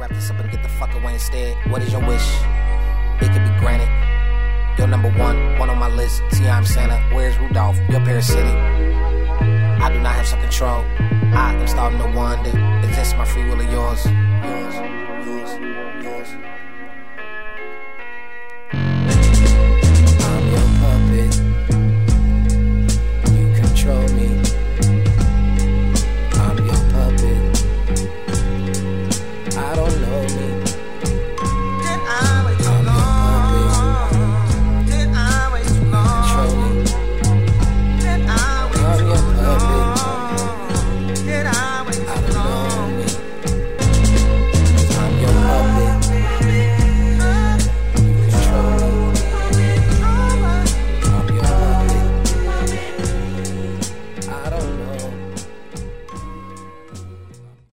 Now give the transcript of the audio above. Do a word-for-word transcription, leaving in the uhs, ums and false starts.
wrap this up and get the fuck away instead. What is your wish? It could be granted. You're number one, one on my list. T, I'm Santa. Where's Rudolph? You're parasitic. I do not have some control. I am starting to wonder. Is this my free will or yours? Yours, yours, yours.